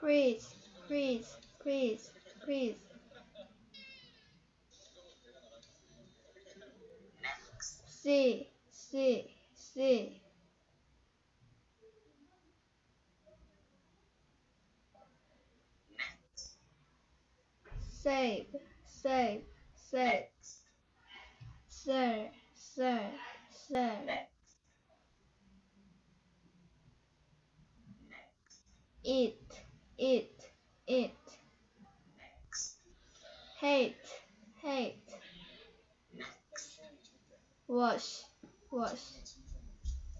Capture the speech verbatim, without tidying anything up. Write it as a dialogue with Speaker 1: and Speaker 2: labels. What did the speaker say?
Speaker 1: Freeze, freeze, freeze, freeze. C, C, C. Save, save, save. Sir, sir, sir. Eat, eat,